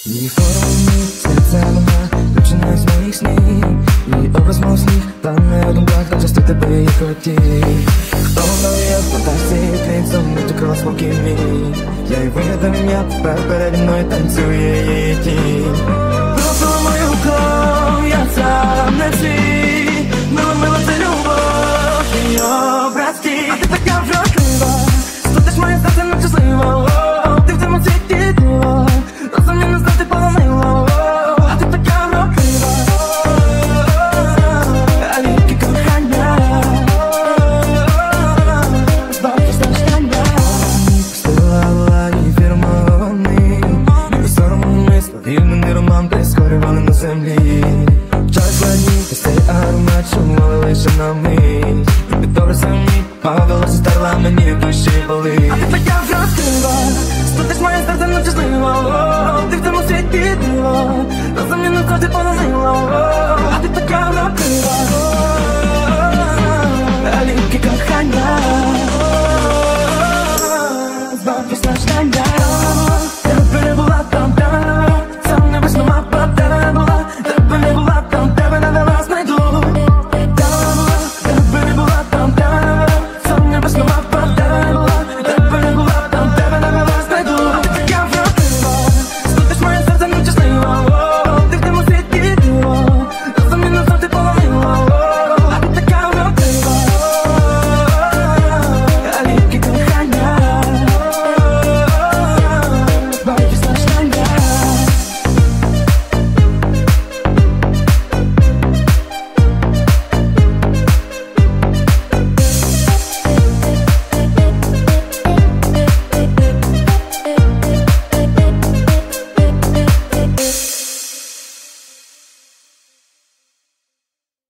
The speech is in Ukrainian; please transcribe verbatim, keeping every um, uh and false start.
Її форми, серця вона, дівчина з моїх снів. Її образ мов сніг, плане у думках, та часто тебе я хотів. Хто вона є, фантазії, птицем, не крила спокій мій. Я й вигадав ім'я, тепер переді мною танцює її тінь. Пропила мою кров, я сам не свій. Мила, мила, це любов, і образ твій. А ти така вродлива, студиш моє серце нещасливо. Ти в цьому світі диво, разом не знати полонило. А ти така вродлива, а ліки кохання, збавки страждання. Пустила лані фірмований, не сорому мисло, вільний роман, прискорювали на землі. Час складні, та цей аромат шумали лише на мить. Тобі добре самі, павилося, старла мені в душі болить. А ти така вродлива, студиш моє серце нещасливо. Ти в цьому світі диво, разом не назавжди полонило.